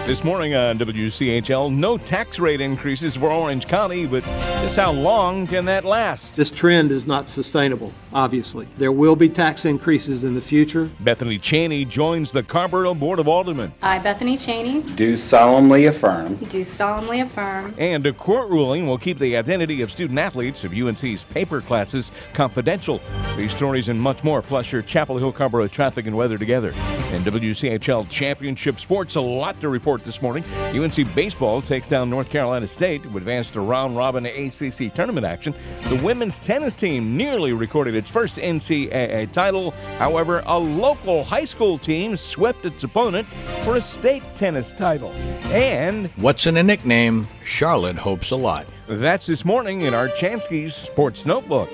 This morning on WCHL, no tax rate increases for Orange County, but just how long can that last? This trend is not sustainable, obviously. There will be tax increases in the future. Bethany Cheney joins the Carrboro Board of Aldermen. I, Bethany Cheney, do solemnly affirm. do solemnly affirm. And a court ruling will keep the identity of student-athletes of UNC's paper classes confidential. These stories and much more, plus your Chapel Hill Carrboro traffic and weather together. In WCHL Championship Sports, a lot to report this morning. UNC baseball takes down North Carolina State to advance to round-robin ACC tournament action. The women's tennis team nearly recorded its first NCAA title. However, a local high school team swept its opponent for a state tennis title. And what's in a nickname? Charlotte hopes a lot. That's this morning in our Chansky's Sports Notebook.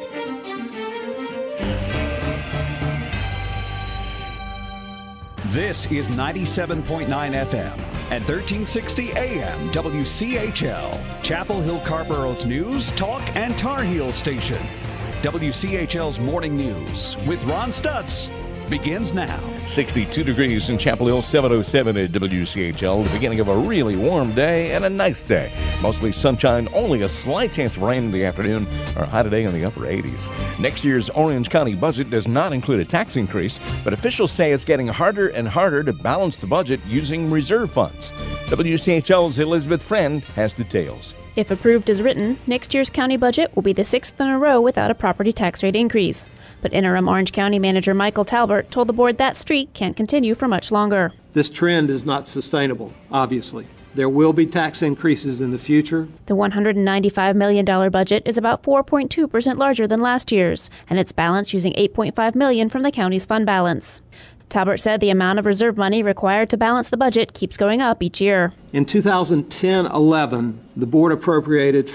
This is 97.9 FM and 1360 AM WCHL, Chapel Hill Carrboro's news, talk, and Tar Heel station. WCHL's Morning News with Ron Stutz begins now. 62 degrees in Chapel Hill, 707 at WCHL. The beginning of a really warm day and a nice day. Mostly sunshine, only a slight chance of rain in the afternoon. Our high today in the upper 80s. Next year's Orange County budget does not include a tax increase, but officials say it's getting harder and harder to balance the budget using reserve funds. WCHL's Elizabeth Friend has details. If approved as written, next year's county budget will be the 6th in a row without a property tax rate increase. But interim Orange County Manager Michael Talbert told the board that streak can't continue for much longer. This trend is not sustainable, obviously. There will be tax increases in the future. The $195 million budget is about 4.2% larger than last year's, and it's balanced using $8.5 million from the county's fund balance. Talbert said the amount of reserve money required to balance the budget keeps going up each year. In 2010-11, the board appropriated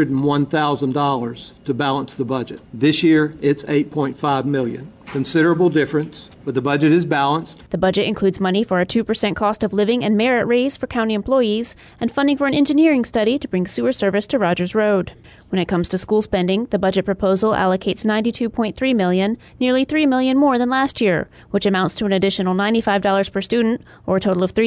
$401,000 to balance the budget. This year, it's $8.5 million. Considerable difference, but the budget is balanced. The budget includes money for a 2% cost of living and merit raise for county employees and funding for an engineering study to bring sewer service to Rogers Road. When it comes to school spending, the budget proposal allocates $92.3 million, nearly $3 million more than last year, which amounts to an additional $95 per student, or a total of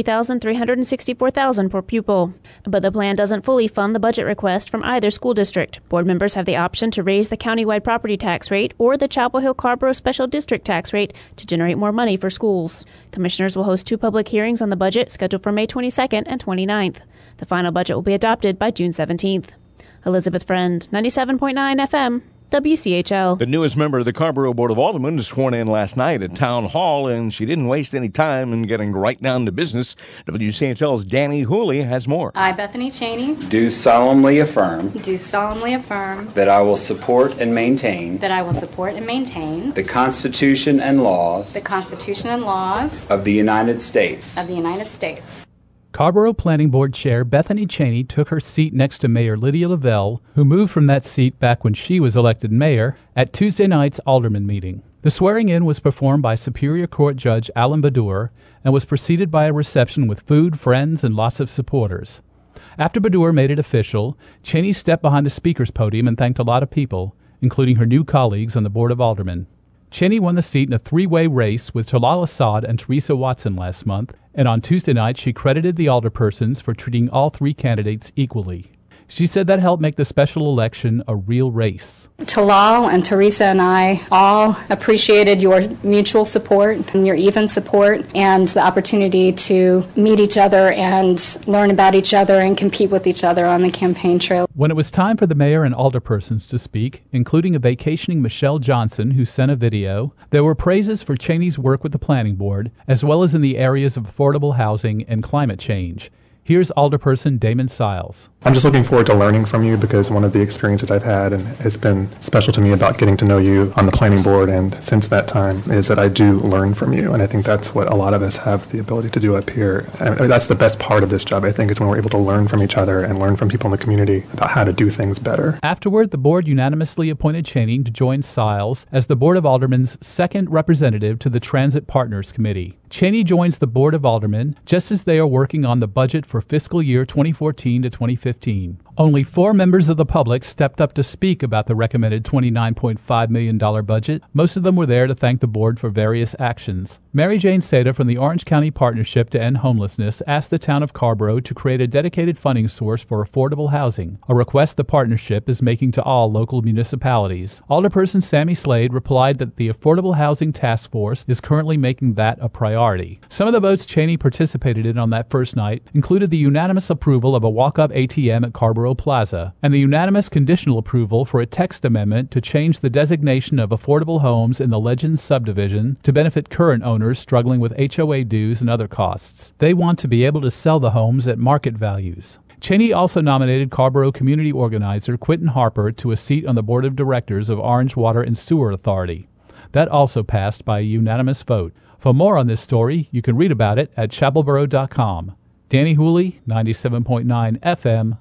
$3,364,000 per pupil. But the plan doesn't fully fund the budget request from either school district. Board members have the option to raise the countywide property tax rate or the Chapel Hill Carrboro Special District tax rate to generate more money for schools. Commissioners will host 2 public hearings on the budget scheduled for May 22nd and 29th. The final budget will be adopted by June 17th. Elizabeth Friend, 97.9 FM, WCHL. The newest member of the Carrboro Board of Aldermen was sworn in last night at Town Hall, and she didn't waste any time in getting right down to business. WCHL's Danny Hooley has more. I, Bethany Cheney, Do solemnly affirm. do solemnly affirm. That I will support and maintain. That I will support and maintain. The Constitution and laws. The Constitution and laws. Of the United States. Of the United States. Carrboro Planning Board Chair Bethany Cheney took her seat next to Mayor Lydia Lavelle, who moved from that seat back when she was elected mayor, at Tuesday night's alderman meeting. The swearing-in was performed by Superior Court Judge Alan Badur and was preceded by a reception with food, friends, and lots of supporters. After Badur made it official, Cheney stepped behind the speaker's podium and thanked a lot of people, including her new colleagues on the Board of Aldermen. Cheney won the seat in a 3-way race with Talal Assad and Teresa Watson last month, and on Tuesday night she credited the alderpersons for treating all 3 candidates equally. She said that helped make the special election a real race. Talal and Teresa and I all appreciated your mutual support and your even support and the opportunity to meet each other and learn about each other and compete with each other on the campaign trail. When it was time for the mayor and alderpersons to speak, including a vacationing Michelle Johnson who sent a video, there were praises for Cheney's work with the planning board, as well as in the areas of affordable housing and climate change. Here's Alderperson Damon Siles. I'm just looking forward to learning from you because one of the experiences I've had and has been special to me about getting to know you on the planning board and since that time is that I do learn from you. And I think that's what a lot of us have the ability to do up here. And that's the best part of this job, I think, is when we're able to learn from each other and learn from people in the community about how to do things better. Afterward, the board unanimously appointed Cheney to join Siles as the Board of Aldermen's second representative to the Transit Partners Committee. Cheney joins the Board of Aldermen just as they are working on the budget for fiscal year 2014 to 2015. Only 4 members of the public stepped up to speak about the recommended $29.5 million budget. Most of them were there to thank the board for various actions. Mary Jane Seda from the Orange County Partnership to End Homelessness asked the town of Carrboro to create a dedicated funding source for affordable housing, a request the partnership is making to all local municipalities. Alderperson Sammy Slade replied that the Affordable Housing Task Force is currently making that a priority. Some of the votes Cheney participated in on that first night included the unanimous approval of a walk-up ATM at Carrboro Plaza, and the unanimous conditional approval for a text amendment to change the designation of affordable homes in the Legends subdivision to benefit current owners struggling with HOA dues and other costs. They want to be able to sell the homes at market values. Cheney also nominated Carrboro community organizer Quentin Harper to a seat on the board of directors of Orange Water and Sewer Authority. That also passed by a unanimous vote. For more on this story, you can read about it at chapelboro.com. Danny Hooley, 97.9 FM,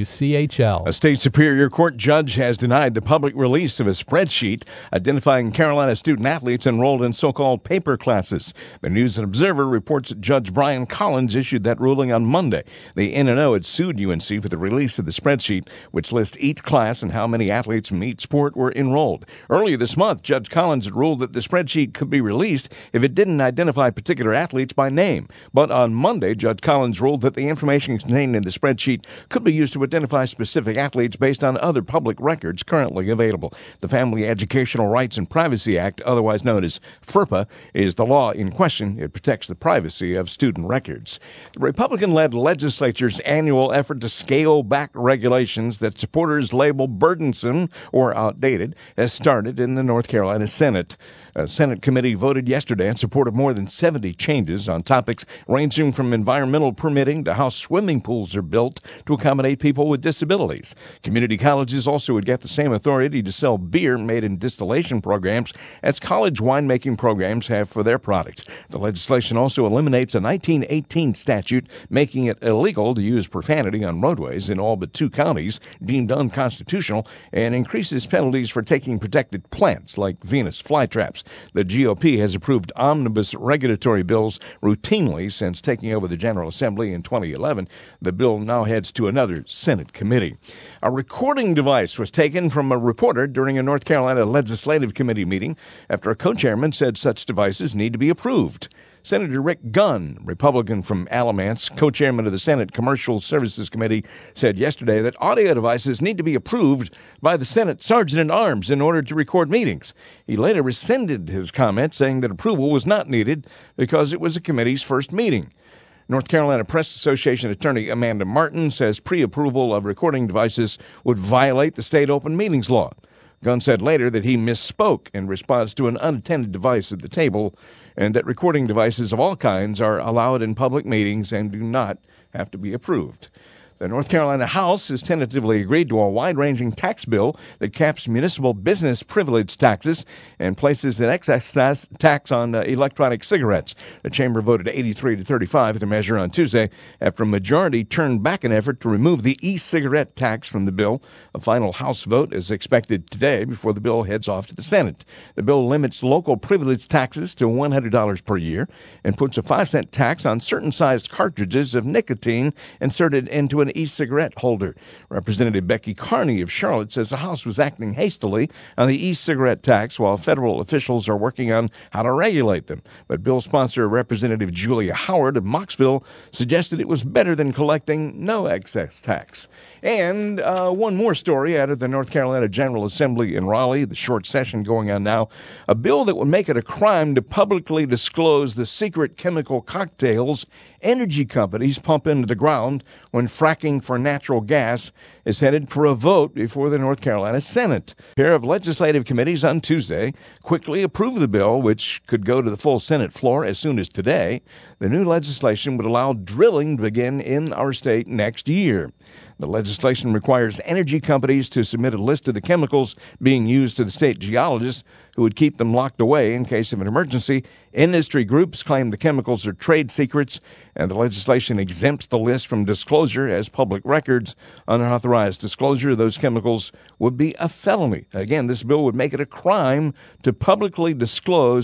WCHL. A state superior court judge has denied the public release of a spreadsheet identifying Carolina student athletes enrolled in so-called paper classes. The News and Observer reports that Judge Brian Collins issued that ruling on Monday. The N&O had sued UNC for the release of the spreadsheet, which lists each class and how many athletes from each sport were enrolled. Earlier this month, Judge Collins had ruled that the spreadsheet could be released if it didn't identify particular athletes by name. But on Monday, Judge Collins ruled that the information contained in the spreadsheet could be used to identify specific athletes based on other public records currently available. The Family Educational Rights and Privacy Act, otherwise known as FERPA, is the law in question. It protects the privacy of student records. The Republican-led legislature's annual effort to scale back regulations that supporters label burdensome or outdated has started in the North Carolina Senate. A Senate committee voted yesterday in support of more than 70 changes on topics ranging from environmental permitting to how swimming pools are built to accommodate people with disabilities. Community colleges also would get the same authority to sell beer made in distillation programs as college winemaking programs have for their products. The legislation also eliminates a 1918 statute making it illegal to use profanity on roadways in all but 2 counties deemed unconstitutional and increases penalties for taking protected plants like Venus flytraps. The GOP has approved omnibus regulatory bills routinely since taking over the General Assembly in 2011. The bill now heads to another Senate committee. A recording device was taken from a reporter during a North Carolina Legislative Committee meeting after a co-chairman said such devices need to be approved. Senator Rick Gunn, Republican from Alamance, co-chairman of the Senate Commercial Services Committee, said yesterday that audio devices need to be approved by the Senate Sergeant-at-Arms in order to record meetings. He later rescinded his comment, saying that approval was not needed because it was the committee's first meeting. North Carolina Press Association attorney Amanda Martin says pre-approval of recording devices would violate the state open meetings law. Gunn said later that he misspoke in response to an unattended device at the table and that recording devices of all kinds are allowed in public meetings and do not have to be approved. The North Carolina House has tentatively agreed to a wide-ranging tax bill that caps municipal business privilege taxes and places an excess tax on electronic cigarettes. The chamber voted 83-35 for the measure on Tuesday after a majority turned back an effort to remove the e-cigarette tax from the bill. A final House vote is expected today before the bill heads off to the Senate. The bill limits local privilege taxes to $100 per year and puts a 5-cent tax on certain sized cartridges of nicotine inserted into an e-cigarette holder. Representative Becky Carney of Charlotte says the House was acting hastily on the e-cigarette tax while federal officials are working on how to regulate them. But bill sponsor Representative Julia Howard of Mocksville suggested it was better than collecting no excess tax. And one more story out of the North Carolina General Assembly in Raleigh, the short session going on now. A bill that would make it a crime to publicly disclose the secret chemical cocktails energy companies pump into the ground when fracking for natural gas is headed for a vote before the North Carolina Senate. A pair of legislative committees on Tuesday quickly approved the bill, which could go to the full Senate floor as soon as today. The new legislation would allow drilling to begin in our state next year. The legislation requires energy companies to submit a list of the chemicals being used to the state geologists, who would keep them locked away in case of an emergency. Industry groups claim the chemicals are trade secrets, and the legislation exempts the list from disclosure as public records. Unauthorized disclosure of those chemicals would be a felony. Again, this bill would make it a crime to publicly disclose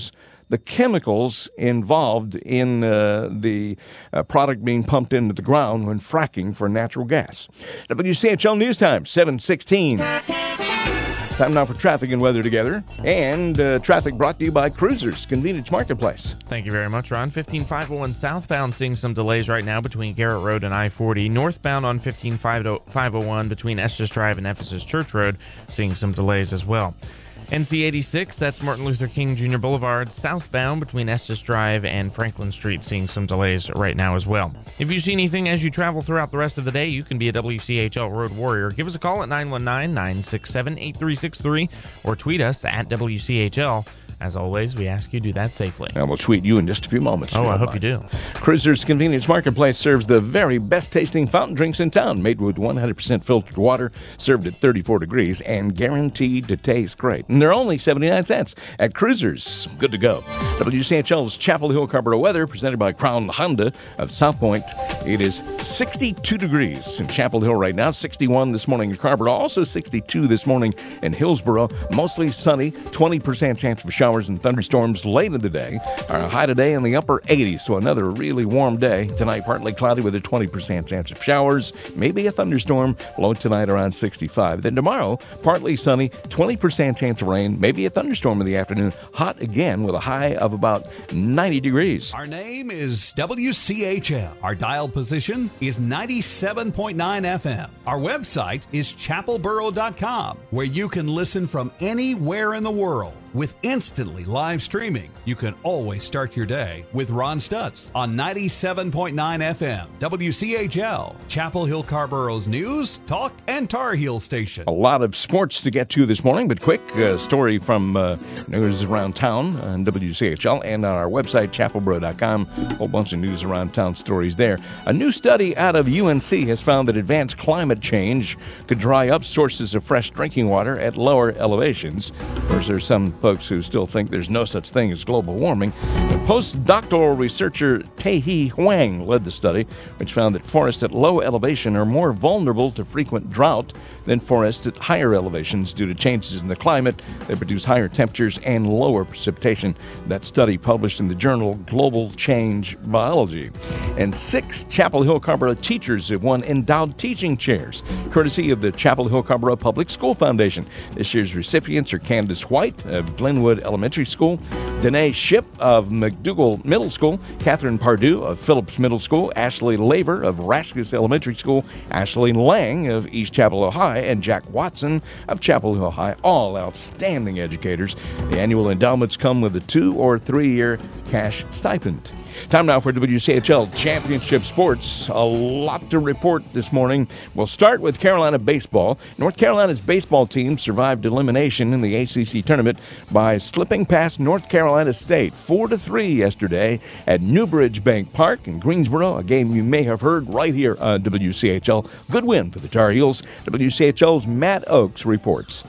the chemicals involved in the product being pumped into the ground when fracking for natural gas. WCHL News Time, 7:16. Time now for traffic and weather together. And traffic brought to you by Cruisers Convenience Marketplace. Thank you very much, Ron. 15501 southbound seeing some delays right now between Garrett Road and I-40. Northbound on 15501 between Estes Drive and Ephesus Church Road seeing some delays as well. NC 86, that's Martin Luther King Jr. Boulevard, southbound between Estes Drive and Franklin Street, seeing some delays right now as well. If you see anything as you travel throughout the rest of the day, you can be a WCHL Road Warrior. Give us a call at 919-967-8363 or tweet us at WCHL. As always, we ask you to do that safely. And we'll tweet you in just a few moments. Oh, I hope you do. Cruisers Convenience Marketplace serves the very best tasting fountain drinks in town, made with 100% filtered water, served at 34 degrees, and guaranteed to taste great. And they're only 79 cents at Cruisers. Good to go. WCHL's Chapel Hill Carrboro weather, presented by Crown Honda of South Point. It is 62 degrees in Chapel Hill right now, 61 this morning in Carrboro, also 62 this morning in Hillsboro. Mostly sunny, 20% chance of showers and thunderstorms late in the day. Our high today in the upper 80s, so another really warm day. Tonight, partly cloudy with a 20% chance of showers, maybe a thunderstorm. Low tonight around 65. Then tomorrow, partly sunny, 20% chance of rain, maybe a thunderstorm in the afternoon. Hot again with a high of about 90 degrees. Our name is WCHL. Our dial position is 97.9 FM. Our website is chapelboro.com, where you can listen from anywhere in the world. With instantly live streaming, you can always start your day with Ron Stutz on 97.9 FM, WCHL, Chapel Hill Carrboro's news, talk, and Tar Heel station. A lot of sports to get to this morning, but quick story from news around town on WCHL and on our website, chapelboro.com. A whole bunch of news around town stories there. A new study out of UNC has found that advanced climate change could dry up sources of fresh drinking water at lower elevations. Of course, there's some folks who still think there's no such thing as global warming. The postdoctoral researcher Tae-hee Hwang led the study, which found that forests at low elevation are more vulnerable to frequent drought than forests at higher elevations due to changes in the climate that produce higher temperatures and lower precipitation. That study published in the journal Global Change Biology. And 6 Chapel Hill Carrboro teachers have won endowed teaching chairs, courtesy of the Chapel Hill Carrboro Public School Foundation. This year's recipients are Candace White of Glenwood Elementary School, Danae Ship of McDougall Middle School, Catherine Pardue of Phillips Middle School, Ashley Laver of Raskus Elementary School, Ashley Lang of East Chapel Hill High, and Jack Watson of Chapel Hill High, all outstanding educators. The annual endowments come with a 2 or 3 year cash stipend. Time now for WCHL Championship Sports. A lot to report this morning. We'll start with Carolina baseball. North Carolina's baseball team survived elimination in the ACC tournament by slipping past North Carolina State 4-3 yesterday at Newbridge Bank Park in Greensboro, a game you may have heard right here on WCHL. Good win for the Tar Heels. WCHL's Matt Oakes reports.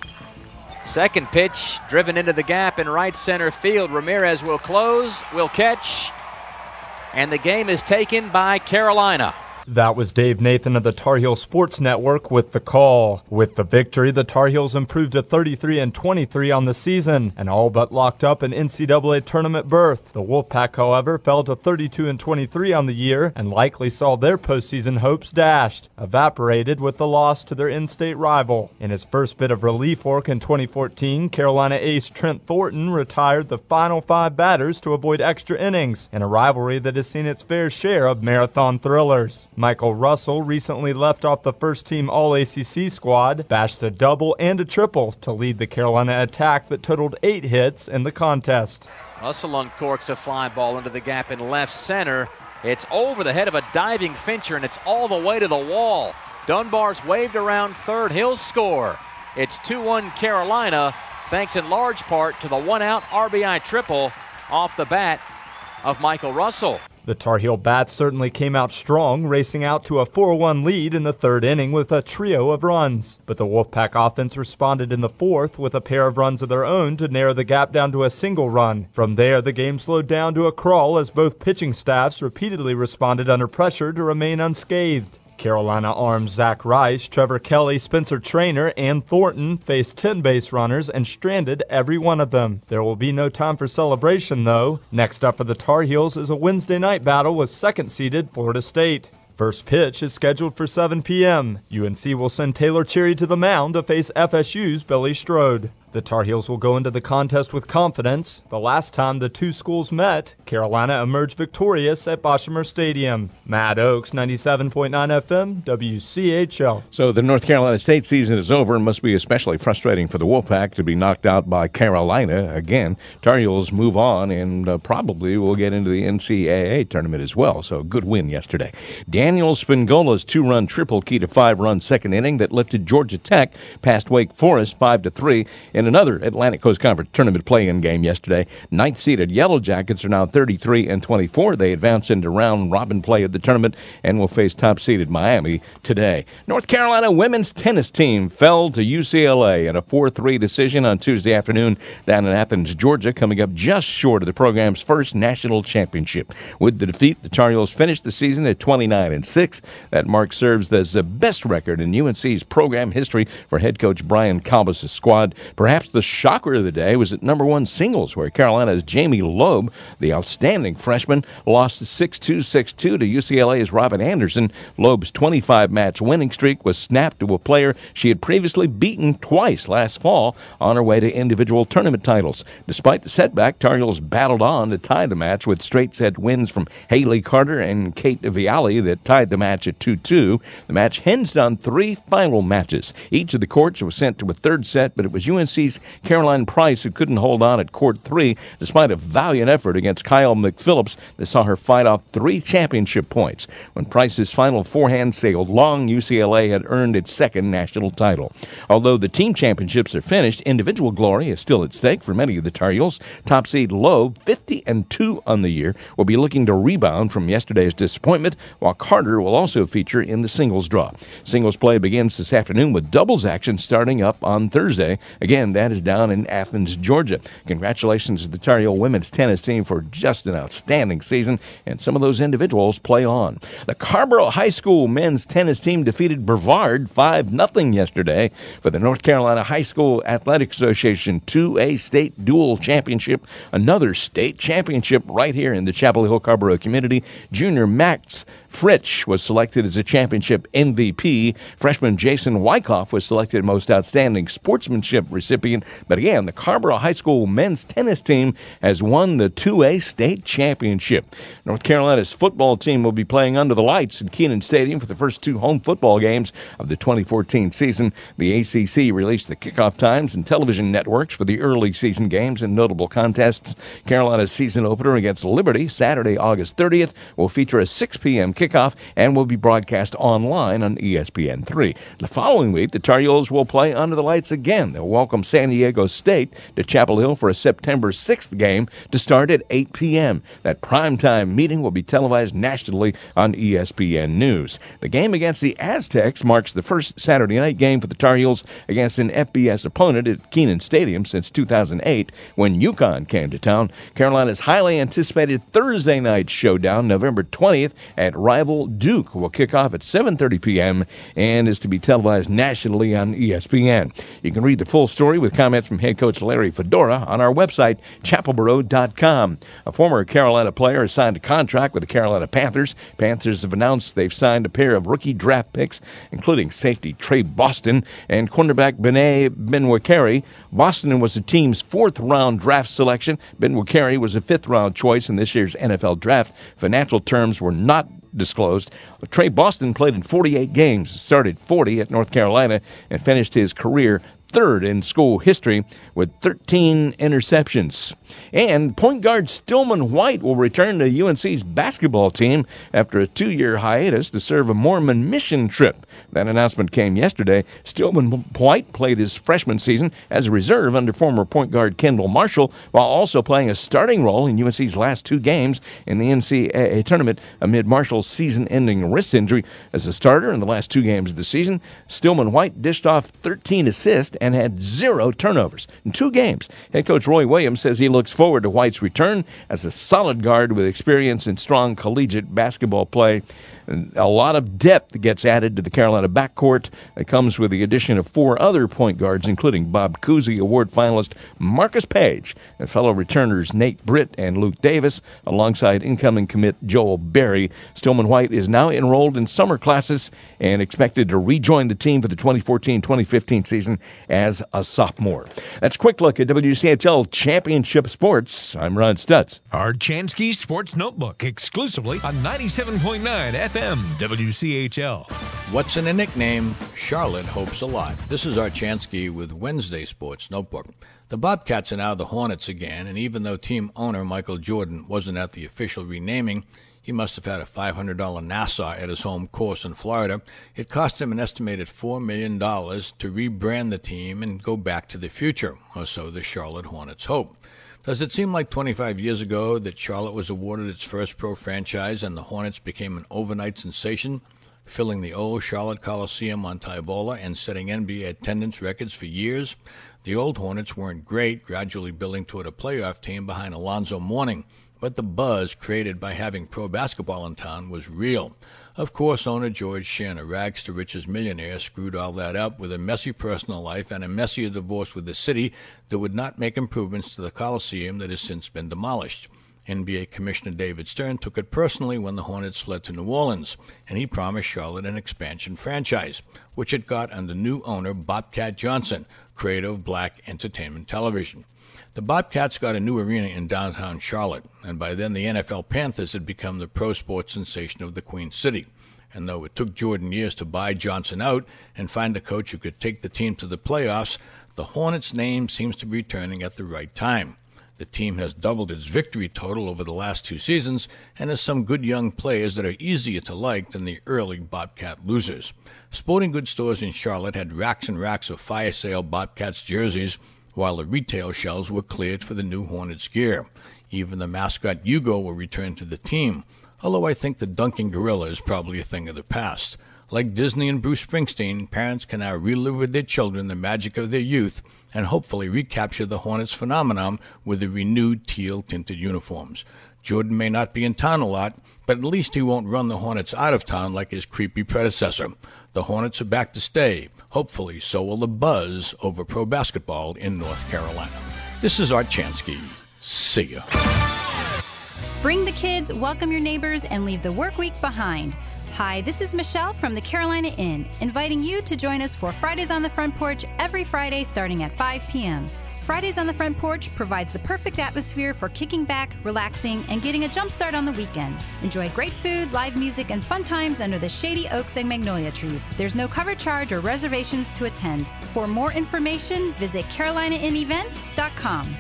Second pitch driven into the gap in right center field. Ramirez will close, will catch, and the game is taken by Carolina. That was Dave Nathan of the Tar Heel Sports Network with the call. With the victory, the Tar Heels improved to 33-23 on the season and all but locked up an NCAA tournament berth. The Wolfpack, however, fell to 32-23 on the year and likely saw their postseason hopes dashed, evaporated with the loss to their in-state rival. In his first bit of relief work in 2014, Carolina ace Trent Thornton retired the final 5 batters to avoid extra innings in a rivalry that has seen its fair share of marathon thrillers. Michael Russell recently left off the first-team All-ACC squad, bashed a double and a triple to lead the Carolina attack that totaled 8 hits in the contest. Russell uncorks a fly ball into the gap in left center. It's over the head of a diving Fincher, and it's all the way to the wall. Dunbar's waved around third. He'll score. It's 2-1 Carolina, thanks in large part to the one-out RBI triple off the bat of Michael Russell. The Tar Heel bats certainly came out strong, racing out to a 4-1 lead in the third inning with a trio of runs. But the Wolfpack offense responded in the fourth with a pair of runs of their own to narrow the gap down to a single run. From there, the game slowed down to a crawl as both pitching staffs repeatedly responded under pressure to remain unscathed. Carolina arms Zach Rice, Trevor Kelly, Spencer Traynor, and Thornton faced 10 base runners and stranded every one of them. There will be no time for celebration, though. Next up for the Tar Heels is a Wednesday night battle with second-seeded Florida State. First pitch is scheduled for 7 p.m. UNC will send Taylor Cherry to the mound to face FSU's Billy Strode. The Tar Heels will go into the contest with confidence. The last time the two schools met, Carolina emerged victorious at Boshamer Stadium. Matt Oakes, 97.9 FM, WCHL. So the North Carolina State season is over and must be especially frustrating for the Wolfpack to be knocked out by Carolina again. Tar Heels move on and probably will get into the NCAA tournament as well. So a good win yesterday. Daniel Spingola's two-run triple key to 5-run second inning that lifted Georgia Tech past Wake Forest 5-3 in another Atlantic Coast Conference tournament play-in game yesterday. Ninth-seeded Yellow Jackets are now 33-24. They advance into round-robin play of the tournament and will face top-seeded Miami today. North Carolina women's tennis team fell to UCLA in a 4-3 decision on Tuesday afternoon down in Athens, Georgia, coming up just short of the program's first national championship. With the defeat, the Tar Heels finished the season at 29-6. That mark serves as the best record in UNC's program history for head coach Brian Kalbas' squad. Perhaps the shocker of the day was at number one singles, where Carolina's Jamie Loeb, the outstanding freshman, lost 6-2, 6-2 to UCLA's Robin Anderson. Loeb's 25-match winning streak was snapped to a player she had previously beaten twice last fall on her way to individual tournament titles. Despite the setback, Tar Heels battled on to tie the match with straight-set wins from Haley Carter and Kate Viale that tied the match at 2-2. The match hinged on three final matches. Each of the courts was sent to a third set, but it was UNC's Caroline Price who couldn't hold on at court 3 despite a valiant effort against Kyle McPhillips that saw her fight off 3 championship points. When Price's final forehand sailed long, UCLA had earned its second national title. Although the team championships are finished, individual glory is still at stake for many of the Tar Heels. Top seed Loeb, 50-2 on the year, will be looking to rebound from yesterday's disappointment, while Carter will also feature in the singles draw. Singles play begins this afternoon with doubles action starting up on Thursday. Again, that is down in Athens, Georgia. Congratulations to the Tar Heel women's tennis team for just an outstanding season, and some of those individuals play on. The Carborough High School men's tennis team defeated Brevard 5-0 yesterday for the North Carolina High School Athletic Association 2A State Dual Championship, another state championship right here in the Chapel Hill Carborough community. Junior Max Fritsch was selected as a championship MVP. Freshman Jason Wyckoff was selected most outstanding sportsmanship recipient. But again, the Carborough High School men's tennis team has won the 2A state championship. North Carolina's football team will be playing under the lights in Kenan Stadium for the first 2 home football games of the 2014 season. The ACC released the kickoff times and television networks for the early season games and notable contests. Carolina's season opener against Liberty, Saturday, August 30th, will feature a 6 p.m. kickoff and will be broadcast online on ESPN3. The following week, the Tar Heels will play under the lights again. They'll welcome San Diego State to Chapel Hill for a September 6th game to start at 8 p.m. That primetime meeting will be televised nationally on ESPN News. The game against the Aztecs marks the first Saturday night game for the Tar Heels against an FBS opponent at Kenan Stadium since 2008 when UConn came to town. Carolina's highly anticipated Thursday night showdown, November 20th, at rival Duke, will kick off at 7:30 p.m. and is to be televised nationally on ESPN. You can read the full story with comments from head coach Larry Fedora on our website, chapelboro.com. A former Carolina player has signed a contract with the Carolina Panthers. Panthers have announced they've signed a pair of rookie draft picks, including safety Trey Boston and cornerback Benet Benwakere. Boston was the team's 4th-round draft selection. Benwakere was a 5th-round choice in this year's NFL draft. Financial terms were not disclosed. Trey Boston played in 48 games, started 40 at North Carolina, and finished his career 3rd in school history with 13 interceptions. And point guard Stillman White will return to UNC's basketball team after a 2-year hiatus to serve a Mormon mission trip. That announcement came yesterday. Stillman White played his freshman season as a reserve under former point guard Kendall Marshall, while also playing a starting role in UNC's last 2 games in the NCAA tournament amid Marshall's season-ending wrist injury. As a starter in the last 2 games of the season, Stillman White dished off 13 assists passed and had 0 turnovers in 2 games. Head coach Roy Williams says he looks forward to White's return as a solid guard with experience in strong collegiate basketball play. And a lot of depth gets added to the Carolina backcourt. It comes with the addition of 4 other point guards, including Bob Cousy Award finalist Marcus Page and fellow returners Nate Britt and Luke Davis, alongside incoming commit Joel Berry. Stillman White is now enrolled in summer classes and expected to rejoin the team for the 2014-2015 season as a sophomore. That's a quick look at WCHL Championship Sports. I'm Ron Stutz. Our Chansky Sports Notebook, exclusively on 97.9 FM WCHL. What's in a nickname? Charlotte hopes a lot. This is our Chansky with Wednesday Sports Notebook. The Bobcats are now the Hornets again, and even though team owner Michael Jordan wasn't at the official renaming, he must have had a $500 Nassau at his home course in Florida. It cost him an estimated $4 million to rebrand the team and go back to the future, or so the Charlotte Hornets hope. Does it seem like 25 years ago that Charlotte was awarded its first pro franchise and the Hornets became an overnight sensation, filling the old Charlotte Coliseum on Tybola and setting NBA attendance records for years? The old Hornets weren't great, gradually building toward a playoff team behind Alonzo Mourning, but the buzz created by having pro basketball in town was real. Of course, owner George Shinn, a rags-to-riches millionaire, screwed all that up with a messy personal life and a messier divorce with the city that would not make improvements to the Coliseum that has since been demolished. NBA Commissioner David Stern took it personally when the Hornets fled to New Orleans, and he promised Charlotte an expansion franchise, which it got under new owner Bobcat Johnson, creator of Black Entertainment Television. The Bobcats got a new arena in downtown Charlotte, and by then the NFL Panthers had become the pro sports sensation of the Queen City. And though it took Jordan years to buy Johnson out and find a coach who could take the team to the playoffs, the Hornets' name seems to be returning at the right time. The team has doubled its victory total over the last 2 seasons and has some good young players that are easier to like than the early Bobcat losers. Sporting goods stores in Charlotte had racks and racks of fire sale Bobcats jerseys, while the retail shelves were cleared for the new Hornets gear. Even the mascot Hugo will return to the team, although I think the Dunking Gorilla is probably a thing of the past. Like Disney and Bruce Springsteen, parents can now relive with their children the magic of their youth and hopefully recapture the Hornets phenomenon with the renewed teal-tinted uniforms. Jordan may not be in town a lot, but at least he won't run the Hornets out of town like his creepy predecessor. The Hornets are back to stay. Hopefully, so will the buzz over pro basketball in North Carolina. This is Art Chansky. See ya. Bring the kids, welcome your neighbors, and leave the work week behind. Hi, this is Michelle from the Carolina Inn, inviting you to join us for Fridays on the Front Porch every Friday starting at 5 p.m. Fridays on the Front Porch provides the perfect atmosphere for kicking back, relaxing, and getting a jump start on the weekend. Enjoy great food, live music, and fun times under the shady oaks and magnolia trees. There's no cover charge or reservations to attend. For more information, visit CarolinaInnEvents.com.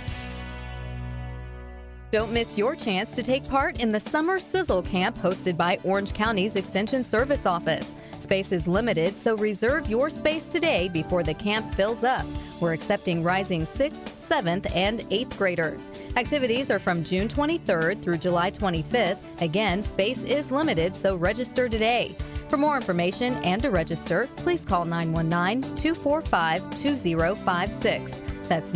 Don't miss your chance to take part in the Summer Sizzle Camp hosted by Orange County's Extension Service Office. Space is limited, so reserve your space today before the camp fills up. We're accepting rising 6th, 7th, and 8th graders. Activities are from June 23rd through July 25th. Again, space is limited, so register today. For more information and to register, please call 919-245-2056. That's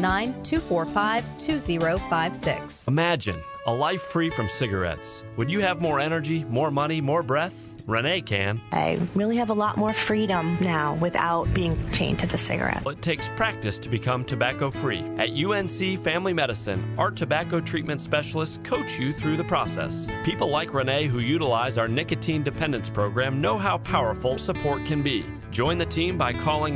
919-245-2056. Imagine a life free from cigarettes. Would you have more energy, more money, more breath? Renee can. I really have a lot more freedom now without being chained to the cigarette. Well, it takes practice to become tobacco-free. At UNC Family Medicine, our tobacco treatment specialists coach you through the process. People like Renee who utilize our nicotine dependence program know how powerful support can be. Join the team by calling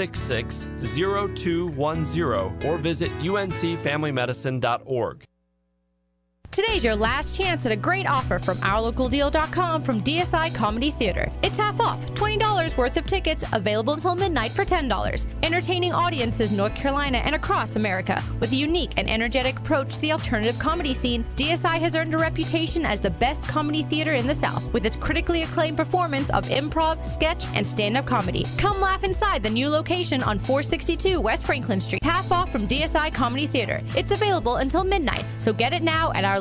966-0210 or visit uncfamilymedicine.org. Today's your last chance at a great offer from OurLocalDeal.com from DSI Comedy Theater. It's half off, $20 worth of tickets available until midnight for $10. Entertaining audiences in North Carolina and across America. With a unique and energetic approach to the alternative comedy scene, DSI has earned a reputation as the best comedy theater in the South, with its critically acclaimed performance of improv, sketch, and stand-up comedy. Come laugh inside the new location on 462 West Franklin Street. Half off from DSI Comedy Theater. It's available until midnight, so get it now at our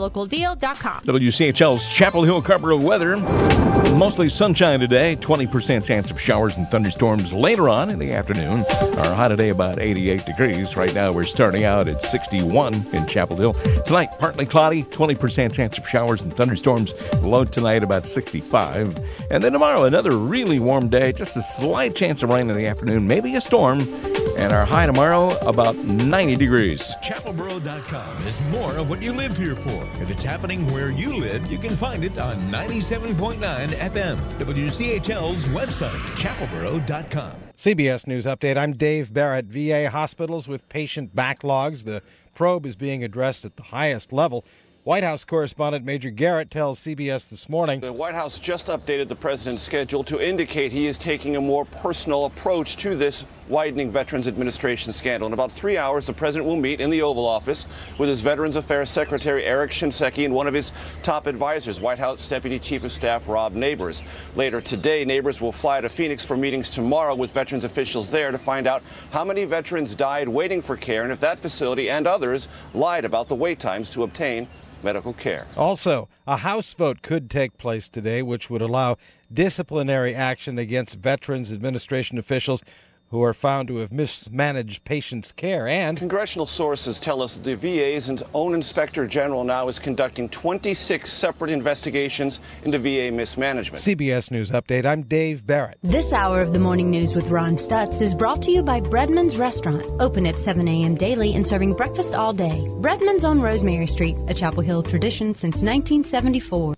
ourlocaldeal.com. WCHL's Chapel Hill Carrboro weather. Mostly sunshine today. 20% chance of showers and thunderstorms later on in the afternoon. Our high today about 88 degrees. Right now we're starting out at 61 in Chapel Hill. Tonight, partly cloudy. 20% chance of showers and thunderstorms. Low tonight about 65. And then tomorrow, another really warm day. Just a slight chance of rain in the afternoon. Maybe a storm. And our high tomorrow about 90 degrees. ChapelBoro.com is more of what you live here for. If it's happening where you live, you can find it on 97.9 FM. WCHL's website, ChapelBoro.com. CBS News Update. I'm Dave Barrett. VA hospitals with patient backlogs. The probe is being addressed at the highest level. White House correspondent Major Garrett tells CBS this morning. The White House just updated the president's schedule to indicate he is taking a more personal approach to this widening Veterans Administration scandal. In about 3 hours, the president will meet in the Oval Office with his Veterans Affairs Secretary Eric Shinseki and one of his top advisors, White House Deputy Chief of Staff Rob Nabors. Later today, Nabors will fly to Phoenix for meetings tomorrow with veterans officials there to find out how many veterans died waiting for care and if that facility and others lied about the wait times to obtain medical care. Also, a House vote could take place today, which would allow disciplinary action against Veterans Administration officials who are found to have mismanaged patients' care. And congressional sources tell us the VA's own inspector general now is conducting 26 separate investigations into VA mismanagement. CBS News Update. I'm Dave Barrett. This hour of the morning news with Ron Stutz is brought to you by Breadman's Restaurant, open at 7 a.m. daily and serving breakfast all day. Breadman's on Rosemary Street, a Chapel Hill tradition since 1974.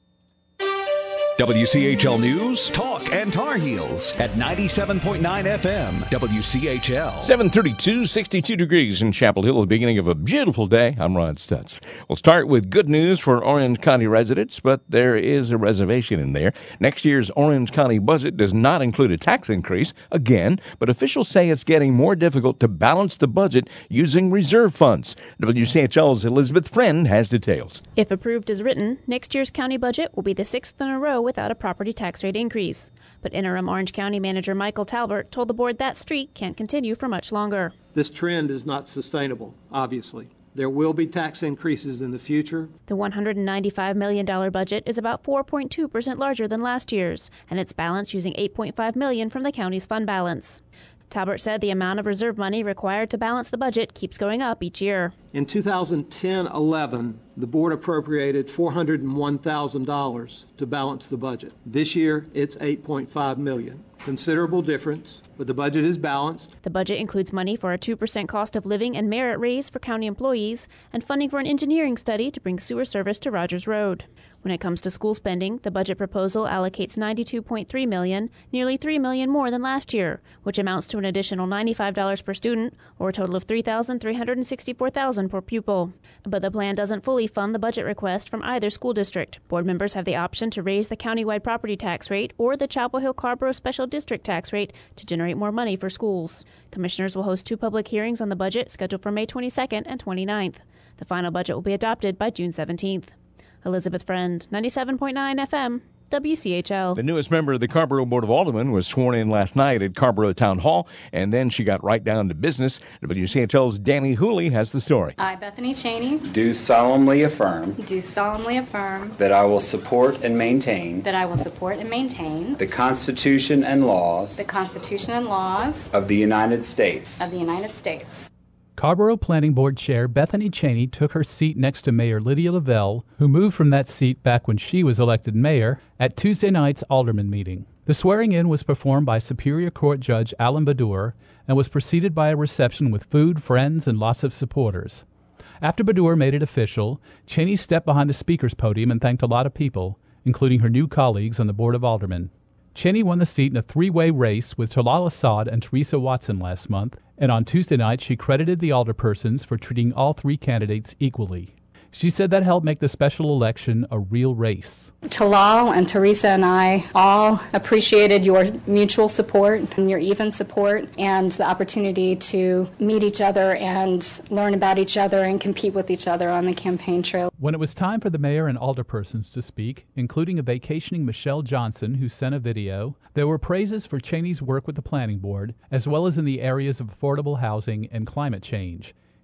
WCHL News, Talk, and Tar Heels at 97.9 FM, WCHL. 7:32, 62 degrees in Chapel Hill, the beginning of a beautiful day. I'm Ron Stutz. We'll start with good news for Orange County residents, but there is a reservation in there. Next year's Orange County budget does not include a tax increase, again, but officials say it's getting more difficult to balance the budget using reserve funds. WCHL's Elizabeth Friend has details. If approved as written, next year's county budget will be the sixth in a row without a property tax rate increase. But interim Orange County Manager Michael Talbert told the board that streak can't continue for much longer. This trend is not sustainable, obviously. There will be tax increases in the future. The $195 million budget is about 4.2% larger than last year's, and it's balanced using $8.5 million from the county's fund balance. Talbert said the amount of reserve money required to balance the budget keeps going up each year. In 2010-11, the board appropriated $401,000 to balance the budget. This year, it's $8.5 million. Considerable difference, but the budget is balanced. The budget includes money for a 2% cost of living and merit raise for county employees and funding for an engineering study to bring sewer service to Rogers Road. When it comes to school spending, the budget proposal allocates $92.3 million, nearly $3 million more than last year, which amounts to an additional $95 per student, or a total of $3,364,000 per pupil. But the plan doesn't fully fund the budget request from either school district. Board members have the option to raise the countywide property tax rate or the Chapel Hill Carrboro Special District tax rate to generate more money for schools. Commissioners will host 2 public hearings on the budget scheduled for May 22nd and 29th. The final budget will be adopted by June 17th. Elizabeth Friend, 97.9 FM, WCHL. The newest member of the Carrboro Board of Aldermen was sworn in last night at Carrboro Town Hall, and then she got right down to business. WCHL's Danny Hooley has the story. I, Bethany Cheney, Do solemnly affirm do solemnly affirm that I will support and maintain that I will support and maintain the Constitution and laws the Constitution and laws of the United States of the United States. Carrboro Planning Board Chair Bethany Cheney took her seat next to Mayor Lydia Lavelle, who moved from that seat back when she was elected mayor, at Tuesday night's alderman meeting. The swearing-in was performed by Superior Court Judge Alan Badur and was preceded by a reception with food, friends, and lots of supporters. After Badur made it official, Cheney stepped behind the speaker's podium and thanked a lot of people, including her new colleagues on the Board of Aldermen. Cheney won the seat in a 3-way race with Talal Assad and Teresa Watson last month, and on Tuesday night she credited the alderpersons for treating all 3 candidates equally. She said that helped make the special election a real race. Talal and Teresa and I all appreciated your mutual support and your even support and the opportunity to meet each other and learn about each other and compete with each other on the campaign trail. When it was time for the mayor and alderpersons to speak, including a vacationing Michelle Johnson who sent a video, there were praises for Cheney's work with the planning board, as well as in the areas of affordable housing and climate change.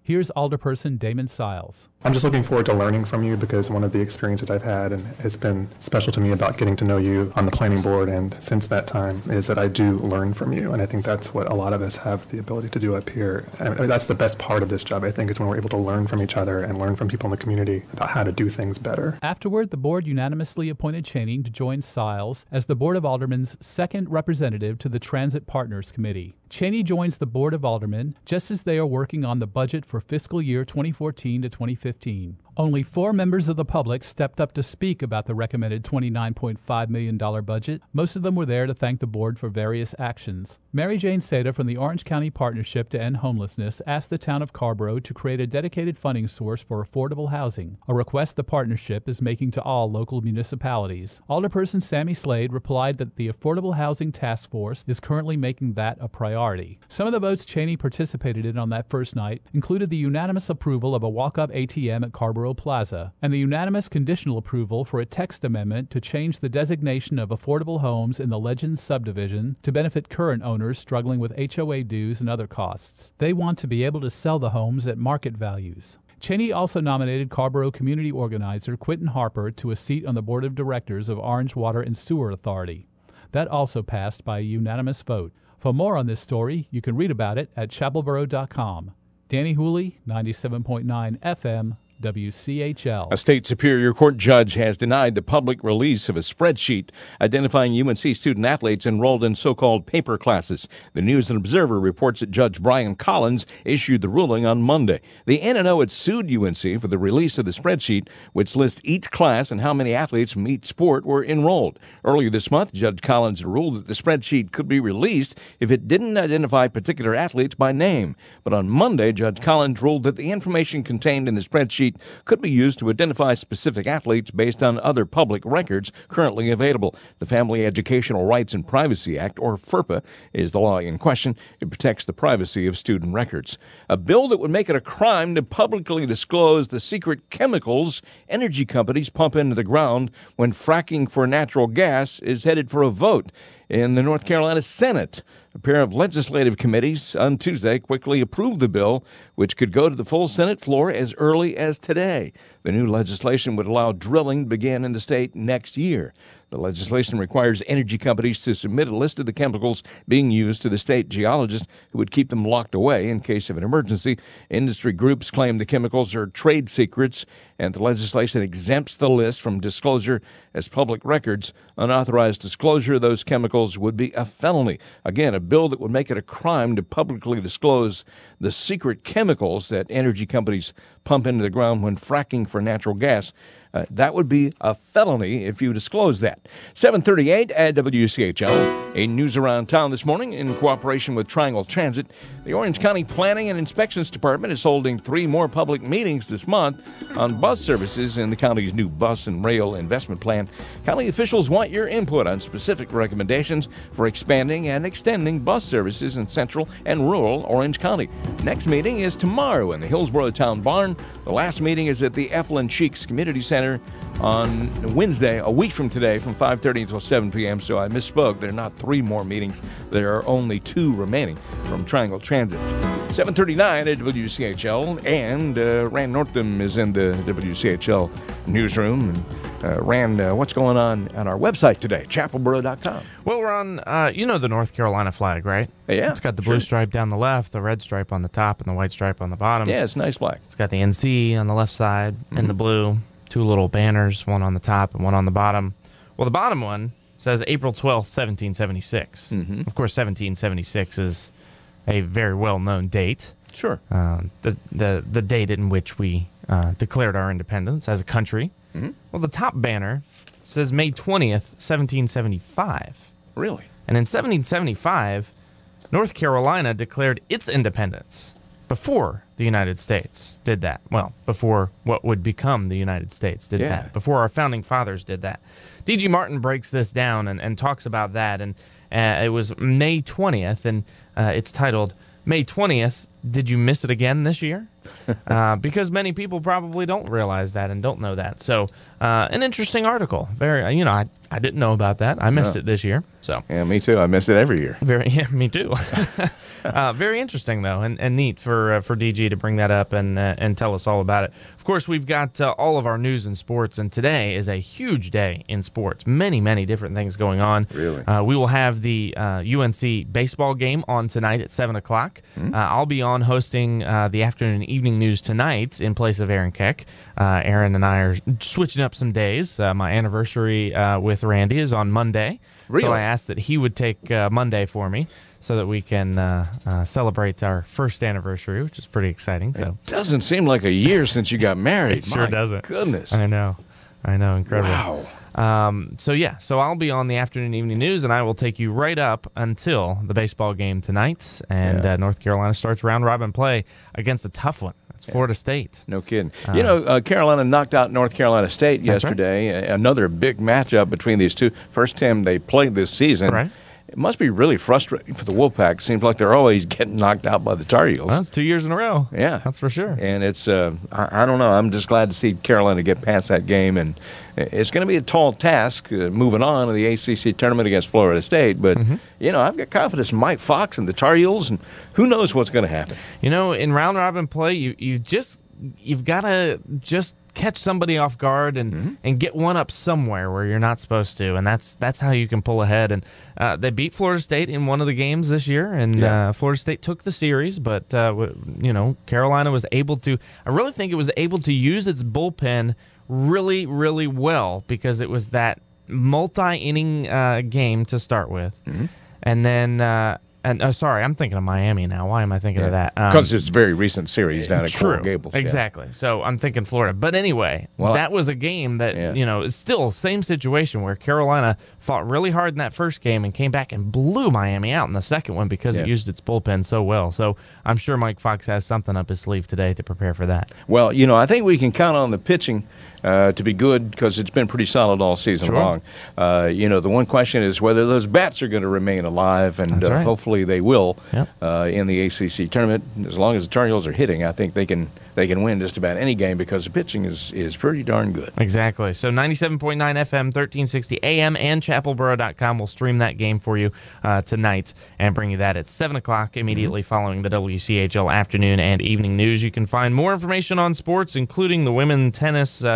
Here's Alderperson Damon Siles. I'm just looking forward to learning from you because one of the experiences I've had and has been special to me about getting to know you on the planning board and since that time is that I do learn from you. And I think that's what a lot of us have the ability to do up here. I mean, that's the best part of this job, I think, is when we're able to learn from each other and learn from people in the community about how to do things better. Afterward, the board unanimously appointed Chaney to join Siles as the Board of Aldermen's second representative to the Transit Partners Committee. Chaney joins the Board of Aldermen just as they are working on the budget for fiscal year 2014 to 2015. Only 4 members of the public stepped up to speak about the recommended $29.5 million budget. Most of them were there to thank the board for various actions. Mary Jane Seda from the Orange County Partnership to End Homelessness asked the town of Carrboro to create a dedicated funding source for affordable housing, a request the partnership is making to all local municipalities. Alderperson Sammy Slade replied that the Affordable Housing Task Force is currently making that a priority. Some of the votes Chaney participated in on that first night included the unanimous approval of a walk-up ATM at Carrboro Plaza, and the unanimous conditional approval for a text amendment to change the designation of affordable homes in the Legends subdivision to benefit current owners struggling with HOA dues and other costs. They want to be able to sell the homes at market values. Chaney also nominated Carrboro community organizer Quentin Harper to a seat on the board of directors of Orange Water and Sewer Authority. That also passed by a unanimous vote. For more on this story, you can read about it at chapelboro.com. Danny Hooley, 97.9 FM, WCHL. A state superior court judge has denied the public release of a spreadsheet identifying UNC student athletes enrolled in so-called paper classes. The News and Observer reports that Judge Brian Collins issued the ruling on Monday. The N&O had sued UNC for the release of the spreadsheet, which lists each class and how many athletes from each sport were enrolled. Earlier this month, Judge Collins ruled that the spreadsheet could be released if it didn't identify particular athletes by name. But on Monday, Judge Collins ruled that the information contained in the spreadsheet could be used to identify specific athletes based on other public records currently available. The Family Educational Rights and Privacy Act, or FERPA, is the law in question. It protects the privacy of student records. A bill that would make it a crime to publicly disclose the secret chemicals energy companies pump into the ground when fracking for natural gas is headed for a vote in the North Carolina Senate. A pair of legislative committees on Tuesday quickly approved the bill, which could go to the full Senate floor as early as today. The new legislation would allow drilling to begin in the state next year. The legislation requires energy companies to submit a list of the chemicals being used to the state geologist, who would keep them locked away in case of an emergency. Industry groups claim the chemicals are trade secrets, and the legislation exempts the list from disclosure as public records. Unauthorized disclosure of those chemicals would be a felony. Again, a bill that would make it a crime to publicly disclose the secret chemicals that energy companies pump into the ground when fracking for natural gas. That would be a felony if you disclose that. 7:38 at WCHL. A news around town this morning in cooperation with Triangle Transit. The Orange County Planning and Inspections Department is holding 3 more public meetings this month on bus services in the county's new bus and rail investment plan. County officials want your input on specific recommendations for expanding and extending bus services in central and rural Orange County. Next meeting is tomorrow in the Hillsborough Town Barn. The last meeting is at the Eflin Cheeks Community Center on Wednesday, a week from today, from 5:30 until 7 p.m. So I misspoke. There are not 3 more meetings. There are only 2 remaining from Triangle Transit. 7:39 at WCHL, and Rand Northam is in the WCHL newsroom. And Rand, what's going on our website today, chapelboro.com? Well, we're on, the North Carolina flag, right? Yeah. It's got the blue stripe down the left, the red stripe on the top, and the white stripe on the bottom. Yeah, it's a nice flag. It's got the NC on the left side and the blue. 2 little banners, one on the top and one on the bottom. Well, the bottom one says April 12th, 1776. Of course, 1776 is a very well-known date. Sure. The date in which we declared our independence as a country. Well, the top banner says May 20th, 1775. Really? And in 1775, North Carolina declared its independence before the United States did that. Well, before what would become the United States did that. Before our founding fathers did that. D.G. Martin breaks this down and talks about that. And it was May 20th, and it's titled, May 20th, did you miss it again this year? Because many people probably don't realize that and don't know that. So, an interesting article. Very, I didn't know about that. I missed it this year. So yeah, me too. I miss it every year. Me too. Very interesting though, and neat for DG to bring that up and tell us all about it. Of course, we've got all of our news in sports, and today is a huge day in sports. Many different things going on. Really, we will have the UNC baseball game on tonight at 7 o'clock. I'll be on hosting the afternoon and evening news tonight in place of Aaron Keck. Aaron and I are switching up some days. My anniversary with Randy is on Monday. Really? So I asked that he would take Monday for me so that we can celebrate our first anniversary, which is pretty exciting. So it doesn't seem like a year since you got married. It sure doesn't. Goodness. I know. Incredible. Wow. So I'll be on the afternoon and evening news, and I will take you right up until the baseball game tonight. And North Carolina starts round-robin play against a tough one. It's Florida State. No kidding. Carolina knocked out North Carolina State yesterday. Right. Another big matchup between these two. First time they played this season. Right. It must be really frustrating for the Wolfpack. Seems like they're always getting knocked out by the Tar Heels. Well, that's 2 years in a row. Yeah. That's for sure. And it's, I don't know, I'm just glad to see Carolina get past that game. And it's going to be a tall task moving on in the ACC tournament against Florida State. But, I've got confidence in Mike Fox and the Tar Heels, and who knows what's going to happen. In round-robin play, you've got to just catch somebody off guard and get one up somewhere where you're not supposed to, and that's how you can pull ahead. And they beat Florida State in one of the games this year, and Florida State took the series, but Carolina was able to. I really think it was able to use its bullpen really, really well because it was that multi-inning game to start with, and then. Sorry, I'm thinking of Miami now. Why am I thinking of that? Because it's a very recent series down at Coral Gables. Exactly. So I'm thinking Florida. But anyway, that was a game that, is still same situation where Carolina fought really hard in that first game and came back and blew Miami out in the second one because it used its bullpen so well. So I'm sure Mike Fox has something up his sleeve today to prepare for that. Well, I think we can count on the pitching to be good because it's been pretty solid all season long. The one question is whether those bats are going to remain alive, and hopefully they will in the ACC tournament. As long as the Tar Heels are hitting, I think they can win just about any game because the pitching is pretty darn good. Exactly. So 97.9 FM, 1360 AM, and chapelboro.com will stream that game for you tonight and bring you that at 7 o'clock immediately following the WCHL afternoon and evening news. You can find more information on sports, including the women's tennis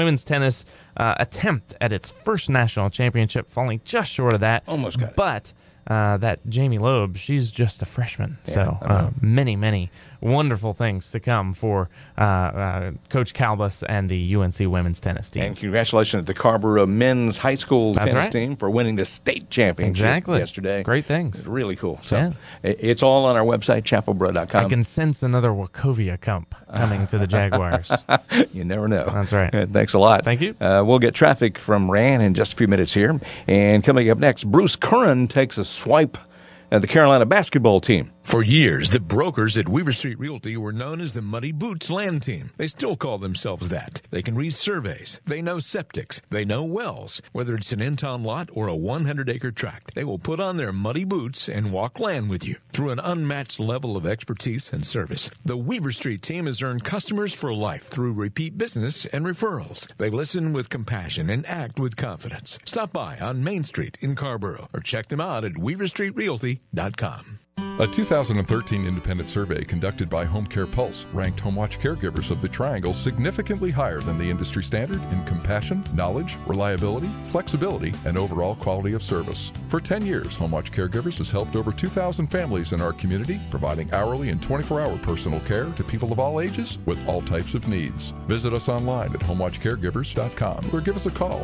attempt at its first national championship, falling just short of that. Almost got it. But that Jamie Loeb, she's just a freshman. So many wonderful things to come for Coach Calbus and the UNC women's tennis team. And congratulations to the Carrboro men's high school tennis team for winning the state championship yesterday. Great things. It's really cool. So it's all on our website, chapelboro.com. I can sense another Wachovia Cup coming to the Jaguars. You never know. That's right. Thanks a lot. Thank you. We'll get traffic from Rand in just a few minutes here. And coming up next, Bruce Curran takes a swipe at the Carolina basketball team. For years, the brokers at Weaver Street Realty were known as the Muddy Boots Land Team. They still call themselves that. They can read surveys. They know septics. They know wells. Whether it's an in-town lot or a 100-acre tract, they will put on their muddy boots and walk land with you through an unmatched level of expertise and service. The Weaver Street team has earned customers for life through repeat business and referrals. They listen with compassion and act with confidence. Stop by on Main Street in Carrboro or check them out at weaverstreetrealty.com. A 2013 independent survey conducted by Home Care Pulse ranked HomeWatch caregivers of the Triangle significantly higher than the industry standard in compassion, knowledge, reliability, flexibility, and overall quality of service. For 10 years, HomeWatch Caregivers has helped over 2,000 families in our community, providing hourly and 24-hour personal care to people of all ages with all types of needs. Visit us online at homewatchcaregivers.com or give us a call,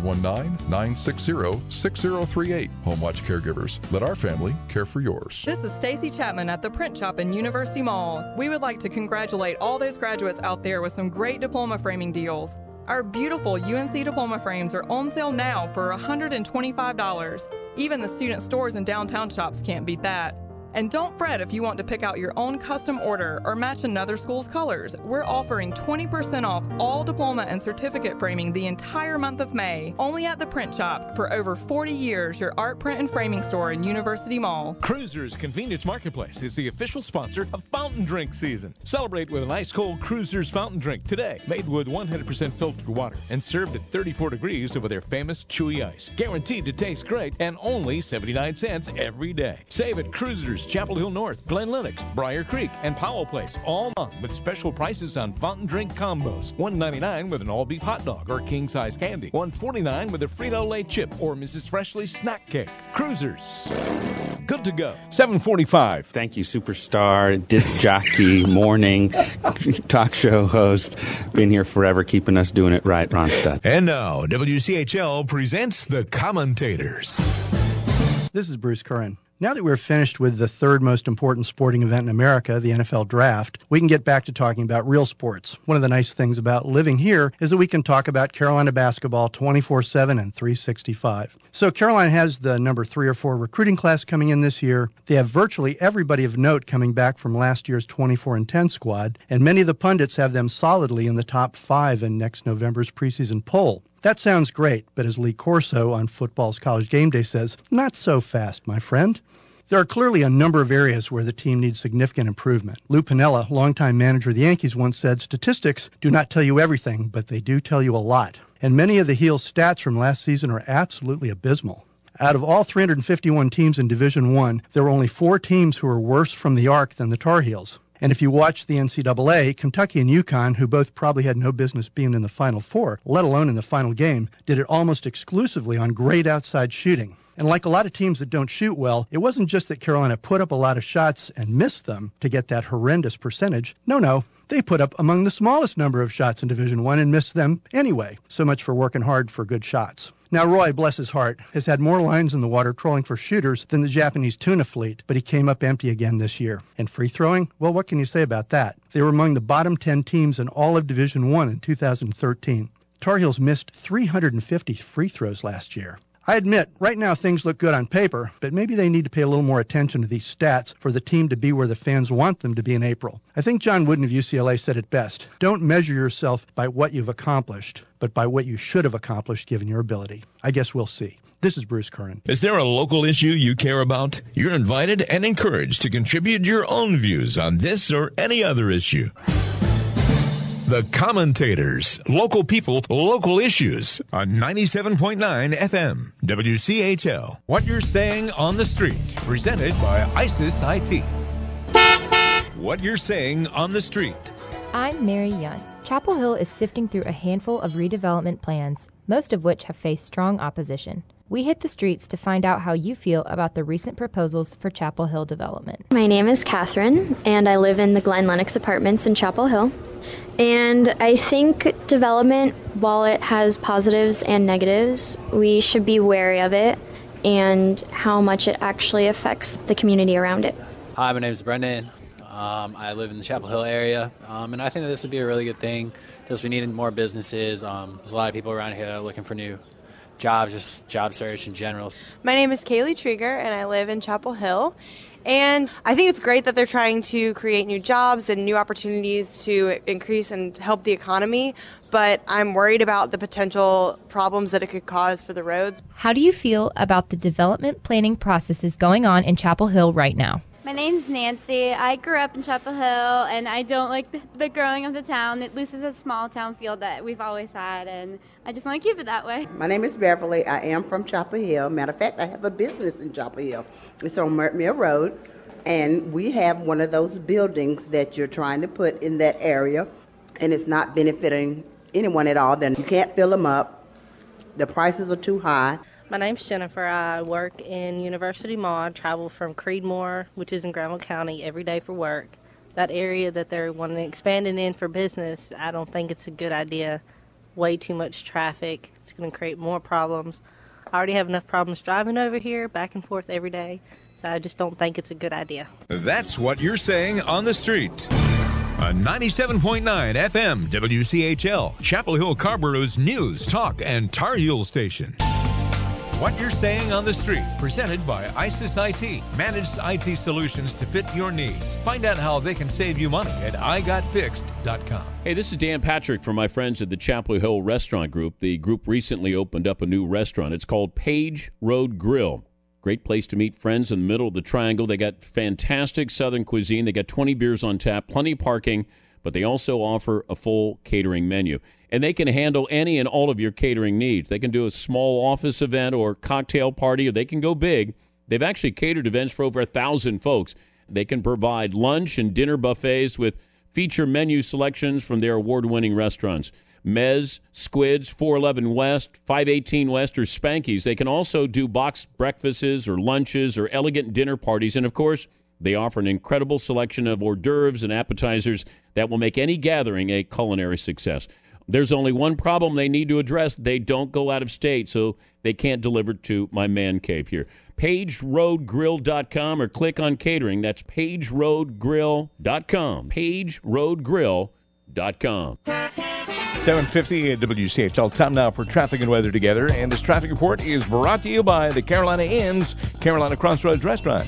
919-960-6038. HomeWatch Caregivers. Let our family care for yours. This is Stacy Chapman at the Print Shop in University Mall. We would like to congratulate all those graduates out there with some great diploma framing deals. Our beautiful UNC diploma frames are on sale now for $125. Even the student stores and downtown shops can't beat that. And don't fret if you want to pick out your own custom order or match another school's colors. We're offering 20% off all diploma and certificate framing the entire month of May, only at the Print Shop. For over 40 years, your art, print, and framing store in University Mall. Cruisers Convenience Marketplace is the official sponsor of fountain drink season. Celebrate with an ice cold Cruisers fountain drink today, made with 100% filtered water and served at 34 degrees over their famous chewy ice. Guaranteed to taste great and only 79 cents every day. Save at Cruisers, Chapel Hill North, Glen Lennox, Briar Creek, and Powell Place all month with special prices on fountain drink combos. $1.99 with an all-beef hot dog or king-size candy. $1.49 with a Frito-Lay chip or Mrs. Freshly snack cake. Cruisers. Good to go. 7:45. Thank you, superstar, disc jockey, morning talk show host. Been here forever, keeping us doing it right, Ron Stutz. And now, WCHL presents The Commentators. This is Bruce Curran. Now that we're finished with the third most important sporting event in America, the NFL Draft, we can get back to talking about real sports. One of the nice things about living here is that we can talk about Carolina basketball 24/7 and 365. So Carolina has the number 3 or 4 recruiting class coming in this year. They have virtually everybody of note coming back from last year's 24 and 10 squad, and many of the pundits have them solidly in the top 5 in next November's preseason poll. That sounds great, but as Lee Corso on Football's College Game Day says, not so fast, my friend. There are clearly a number of areas where the team needs significant improvement. Lou Piniella, longtime manager of the Yankees, once said, statistics do not tell you everything, but they do tell you a lot. And many of the Heels' stats from last season are absolutely abysmal. Out of all 351 teams in Division I, there were only 4 teams who were worse from the arc than the Tar Heels. And if you watch the NCAA, Kentucky and UConn, who both probably had no business being in the Final Four, let alone in the final game, did it almost exclusively on great outside shooting. And like a lot of teams that don't shoot well, it wasn't just that Carolina put up a lot of shots and missed them to get that horrendous percentage. No. They put up among the smallest number of shots in Division I and missed them anyway. So much for working hard for good shots. Now, Roy, bless his heart, has had more lines in the water trolling for shooters than the Japanese tuna fleet, but he came up empty again this year. And free throwing? Well, what can you say about that? They were among the bottom 10 teams in all of Division I in 2013. Tar Heels missed 350 free throws last year. I admit, right now things look good on paper, but maybe they need to pay a little more attention to these stats for the team to be where the fans want them to be in April. I think John Wooden of UCLA said it best. Don't measure yourself by what you've accomplished, but by what you should have accomplished given your ability. I guess we'll see. This is Bruce Curran. Is there a local issue you care about? You're invited and encouraged to contribute your own views on this or any other issue. The Commentators, local people, local issues on 97.9 FM, WCHL. What you're saying on the street, presented by ISIS IT. What you're saying on the street. I'm Mary Young. Chapel Hill is sifting through a handful of redevelopment plans, most of which have faced strong opposition. We hit the streets to find out how you feel about the recent proposals for Chapel Hill development. My name is Catherine, and I live in the Glen Lennox Apartments in Chapel Hill. And I think development, while it has positives and negatives, we should be wary of it and how much it actually affects the community around it. Hi, my name is Brendan. I live in the Chapel Hill area, and I think that this would be a really good thing because we need more businesses. There's a lot of people around here that are looking for new jobs, just job search in general. My name is Kaylee Trieger, and I live in Chapel Hill. And I think it's great that they're trying to create new jobs and new opportunities to increase and help the economy, but I'm worried about the potential problems that it could cause for the roads. How do you feel about the development planning processes going on in Chapel Hill right now? My name's Nancy. I grew up in Chapel Hill, and I don't like the growing of the town. It loses a small town feel that we've always had, and I just want to keep it that way. My name is Beverly. I am from Chapel Hill. Matter of fact, I have a business in Chapel Hill. It's on Mert Mill Road, and we have one of those buildings that you're trying to put in that area, and it's not benefiting anyone at all. Then you can't fill them up. The prices are too high. My name's Jennifer. I work in University Mall. I travel from Creedmoor, which is in Granville County, every day for work. That area that they're wanting to expand it in for business, I don't think it's a good idea. Way too much traffic. It's going to create more problems. I already have enough problems driving over here back and forth every day, so I just don't think it's a good idea. That's what you're saying on the street. On 97.9 FM, WCHL, Chapel Hill Carborough's news, talk, and Tar Heel station. What You're Saying on the Street, presented by ISIS IT, managed IT solutions to fit your needs. Find out how they can save you money at igotfixed.com. Hey, this is Dan Patrick from my friends at the Chapel Hill Restaurant Group. The group recently opened up a new restaurant. It's called Page Road Grill. Great place to meet friends in the middle of the triangle. They got fantastic Southern cuisine. They got 20 beers on tap, plenty of parking, but they also offer a full catering menu. And they can handle any and all of your catering needs. They can do a small office event or cocktail party, or they can go big. They've actually catered events for over 1,000 folks. They can provide lunch and dinner buffets with feature menu selections from their award-winning restaurants. Mez, Squids, 411 West, 518 West, or Spanky's. They can also do boxed breakfasts or lunches or elegant dinner parties. And, of course, they offer an incredible selection of hors d'oeuvres and appetizers that will make any gathering a culinary success. There's only one problem they need to address. They don't go out of state, so they can't deliver to my man cave here. PageRoadGrill.com or click on catering. That's PageRoadGrill.com. PageRoadGrill.com. 7:50 at WCHL. Time now for traffic and weather together. And this traffic report is brought to you by the Carolina Inn's Carolina Crossroads Restaurant.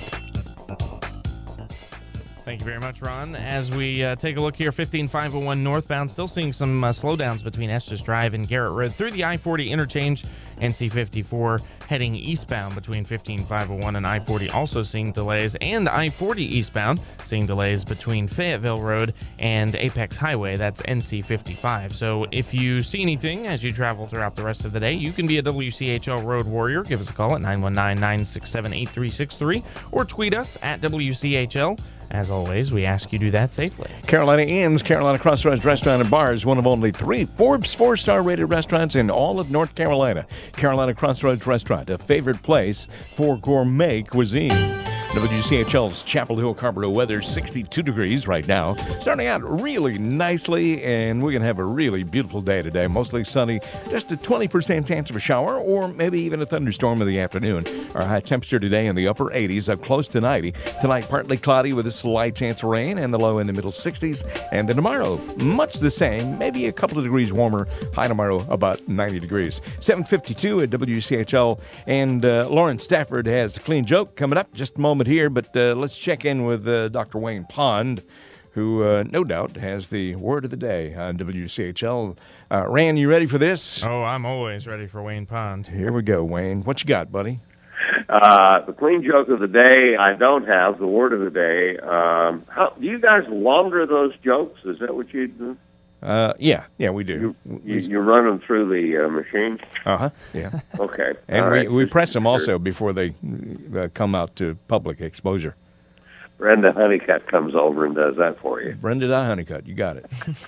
Thank you very much, Ron. As we take a look here, 15501 northbound, still seeing some slowdowns between Estes Drive and Garrett Road through the I-40 interchange. NC-54 heading eastbound between 15501 and I-40, also seeing delays. And I-40 eastbound, seeing delays between Fayetteville Road and Apex Highway. That's NC-55. So if you see anything as you travel throughout the rest of the day, you can be a WCHL Road Warrior. Give us a call at 919-967-8363 or tweet us at WCHL. As always, we ask you do that safely. Carolina Inn's Carolina Crossroads Restaurant and Bar is one of only 3 Forbes 4-star rated restaurants in all of North Carolina. Carolina Crossroads Restaurant, a favorite place for gourmet cuisine. WCHL's Chapel Hill Carrboro weather, 62 degrees right now. Starting out really nicely, and we're going to have a really beautiful day today. Mostly sunny, just a 20% chance of a shower or maybe even a thunderstorm in the afternoon. Our high temperature today in the upper 80s, up close to 90. Tonight, partly cloudy with a slight chance of rain, and the low in the middle 60s. And then tomorrow, much the same, maybe a couple of degrees warmer. High tomorrow, about 90 degrees. 7:52 at WCHL, and Lauren Stafford has a clean joke coming up just a moment here, but let's check in with Dr. Wayne Pond, who no doubt has the word of the day on WCHL. Rand, you ready for this? Oh, I'm always ready for Wayne Pond. Here we go, Wayne. What you got, buddy? The clean joke of the day, I don't have. The word of the day. How do you guys launder those jokes? Is that what you do? Yeah, we do. You run them through the machine? Yeah. Okay. And we press them also before they come out to public exposure. Brenda Honeycutt comes over and does that for you. Brenda Honeycutt, you got it.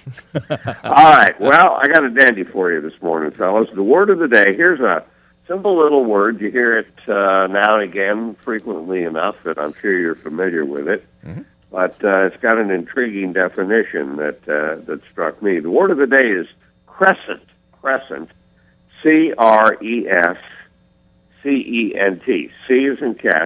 All right. Well, I got a dandy for you this morning, fellas. The word of the day, here's a simple little word. You hear it now and again, frequently enough that I'm sure you're familiar with it. Mm-hmm. But it's got an intriguing definition that struck me. The word of the day is crescent. Crescent. C-R-E-S-C-E-N-T. C as in cat.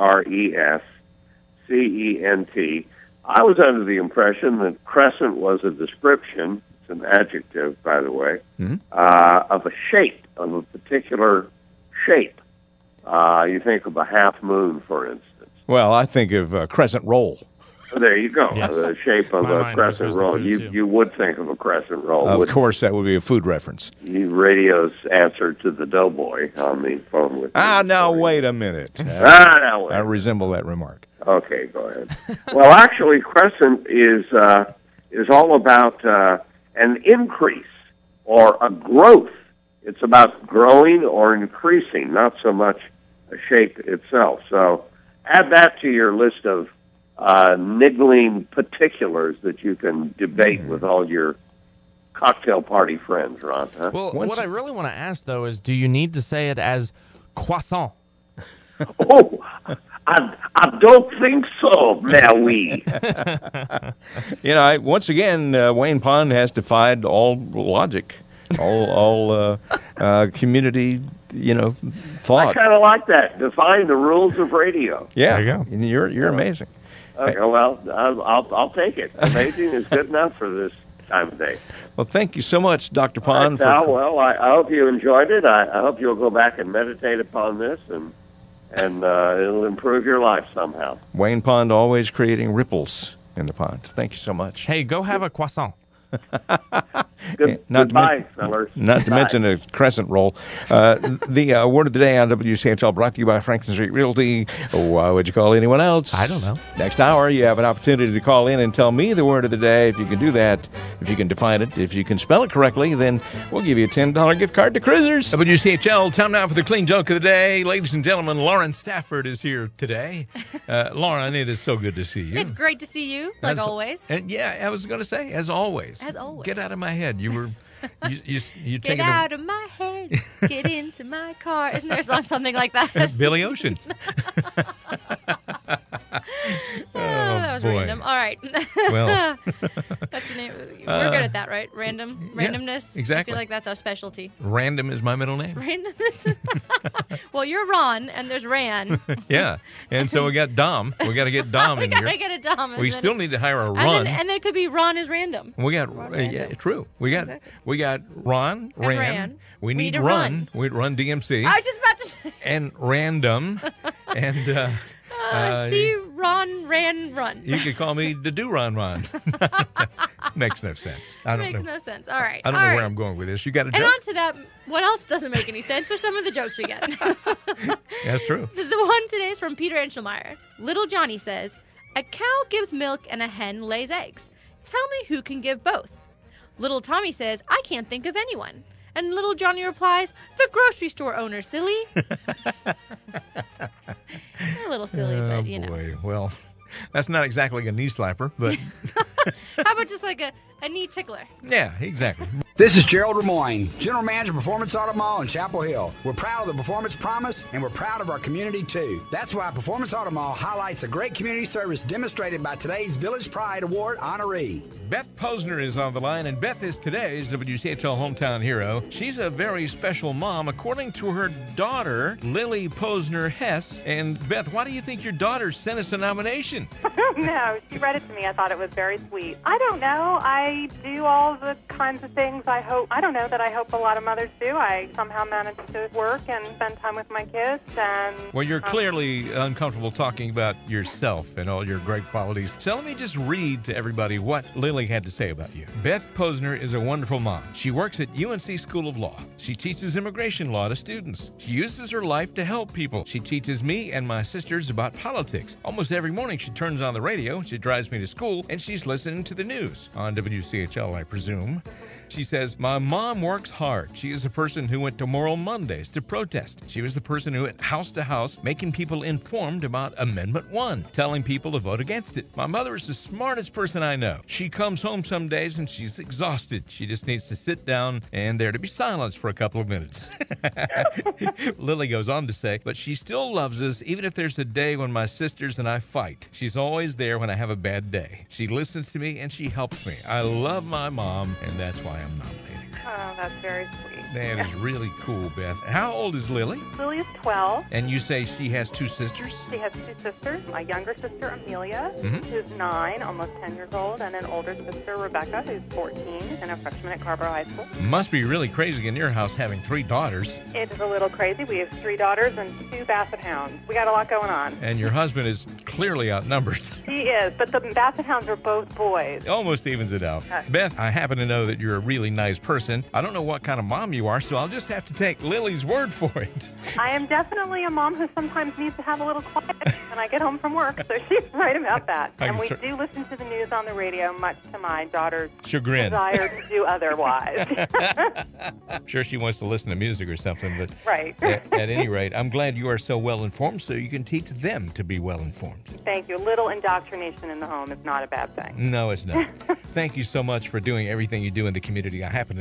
C-R-E-S-C-E-N-T. I was under the impression that crescent was a description, it's an adjective, by the way, of a shape, of a particular shape. You think of a half moon, for instance. Well, I think of a crescent roll. There you go. Yes. The shape of a crescent roll. You would think of a crescent roll. Of course, that would be a food reference. Radio's answer to the doughboy on the phone with me. Now wait a minute. Now wait. I resemble that remark. Okay, go ahead. Well, actually, crescent is all about an increase or a growth. It's about growing or increasing, not so much a shape itself. So add that to your list of niggling particulars that you can debate with all your cocktail party friends, Ron. Huh? Well, what I really want to ask, though, is do you need to say it as croissant? Oh, I don't think so, Maui. Once again, Wayne Pond has defied all logic, all community, thought. I kind of like that. Defying the rules of radio. Yeah, there you go. You're amazing. Okay, well, I'll take it. Amazing is good enough for this time of day. Well, thank you so much, Dr. Pond. Right, well, I hope you enjoyed it. I hope you'll go back and meditate upon this, and it'll improve your life somehow. Wayne Pond, always creating ripples in the pond. Thank you so much. Hey, go have a croissant. Goodbye, fellas. Not to mention a crescent roll. The word of the day on WCHL brought to you by Franklin Street Realty. Why would you call anyone else? I don't know. Next hour, you have an opportunity to call in and tell me the word of the day. If you can do that, if you can define it, if you can spell it correctly, then we'll give you a $10 gift card to Cruisers. WCHL, time now for the clean joke of the day. Ladies and gentlemen, Lauren Stafford is here today. Lauren, it is so good to see you. It's great to see you, like always. And yeah, I was going to say, as always. As always. Get out of my head. You were... You Get out of my head, get into my car. Isn't there a song something like that? Billy Ocean. That was boy. random. All right. Well, that's the name. We're good at that, right? Randomness. exactly. I feel like that's our specialty. Random is my middle name. Randomness. Well, you're Ron, and there's Ran. Yeah, and so we got Dom. We got to get Dom in here. We got to get a Dom. We still need to hire a and Ron. then it could be Ron is random. We got true. We got Ron, Ran. We need Run. We Run DMC. I was just about to say. And Random. And see Ron, Ran, Run. You could call me the Do Ron. Makes no sense. I don't Makes know. no sense. All right. I don't know where I'm going with this. You got a joke? And on to that, what else doesn't make any sense are some of the jokes we get. That's true. The one today is from Peter Enschelmeyer. Little Johnny says, a cow gives milk and a hen lays eggs. Tell me who can give both. Little Tommy says, I can't think of anyone. And little Johnny replies, the grocery store owner, silly. A little silly, but you know. Boy. Well, that's not exactly a knee slapper, but... How about just like a knee tickler? Yeah, exactly. This is Gerald Lemoyne, General Manager of Performance Auto Mall in Chapel Hill. We're proud of the Performance Promise, and we're proud of our community, too. That's why Performance Auto Mall highlights the great community service demonstrated by today's Village Pride Award honoree. Beth Posner is on the line, and Beth is today's WCHL Hometown Hero. She's a very special mom, according to her daughter, Lily Posner Hess. And Beth, why do you think your daughter sent us a nomination? No, she read it to me. I thought it was very sweet. I don't know. I do all the kinds of things I hope a lot of mothers do. I somehow manage to work and spend time with my kids. And well, you're clearly uncomfortable talking about yourself and all your great qualities. So let me just read to everybody what Lily had to say about you. Beth Posner is a wonderful mom. She works at UNC School of Law. She teaches immigration law to students. She uses her life to help people. She teaches me and my sisters about politics. Almost every morning she turns on the radio, she drives me to school, and she's listening to the news. On WCHL, I presume. She says, my mom works hard. She is the person who went to Moral Mondays to protest. She was the person who went house to house, making people informed about Amendment 1, telling people to vote against it. My mother is the smartest person I know. She comes home some days and she's exhausted. She just needs to sit down and there to be silence for a couple of minutes. Lily goes on to say, but she still loves us even if there's a day when my sisters and I fight. She's always there when I have a bad day. She listens to me and she helps me. I love my mom, and that's why I'm nominating her. oh, that's very sweet. That is really cool, Beth. How old is Lily? Lily is 12. And you say she has two sisters? She has two sisters. My younger sister, Amelia, Mhm. who's 9, almost 10 years old, and an older sister, Rebecca, who's 14 and a freshman at Carrboro High School. Must be really crazy in your house having 3 daughters. It is a little crazy. We have 3 daughters and 2 Basset Hounds. We got a lot going on. And your husband is clearly outnumbered. He is, but the Basset Hounds are both boys. Almost evens it out. Okay. Beth, I happen to know that you're a really nice person. I don't know what kind of mom you are, so I'll just have to take Lily's word for it. I am definitely a mom who sometimes needs to have a little quiet when I get home from work, so she's right about that. I And we can do listen to the news on the radio, much to my daughter's Chagrin. desire to do otherwise. I'm sure she wants to listen to music or something, but Right. at any rate, I'm glad you are so well informed so you can teach them to be well informed. Thank you. A little indoctrination in the home is not a bad thing. No, it's not. Thank you so much for doing everything you do in the community. I happen to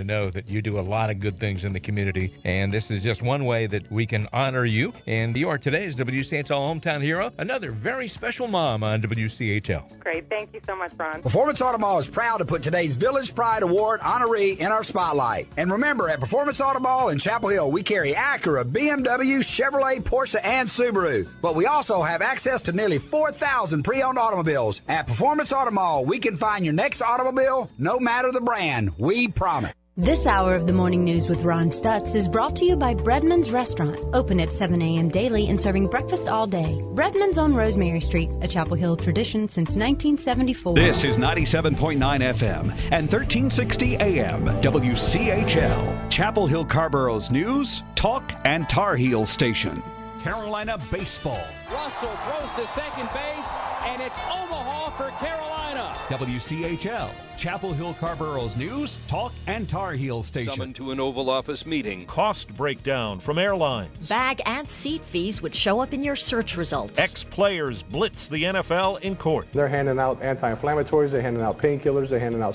know that you do a lot of good things in the community, and this is just one way that we can honor you. And you are today's WCHL Hometown Hero, another very special mom on WCHL. Great. Thank you so much, Ron. Performance Auto Mall is proud to put today's Village Pride Award honoree in our spotlight. And remember, at Performance Auto Mall in Chapel Hill, we carry Acura, BMW, Chevrolet, Porsche, and Subaru. But we also have access to nearly 4,000 pre-owned automobiles. At Performance Auto Mall, we can find your next automobile, no matter the brand. We promise. This hour of the morning news with Ron Stutz is brought to you by Breadman's Restaurant, open at 7 a.m. daily and serving breakfast all day. Breadman's on Rosemary Street, a Chapel Hill tradition since 1974. This is 97.9 FM and 1360 AM, WCHL, Chapel Hill Carborough's news, talk, and Tar Heel station. Carolina baseball. Russell throws to second base, and it's Omaha for Carolina. WCHL, Chapel Hill Carborough's news, talk, and Tar Heel station. Summoned to an Oval Office meeting. Cost breakdown from airlines. Bag and seat fees would show up in your search results. Ex-players blitz the NFL in court. They're handing out anti-inflammatories, they're handing out painkillers, they're handing out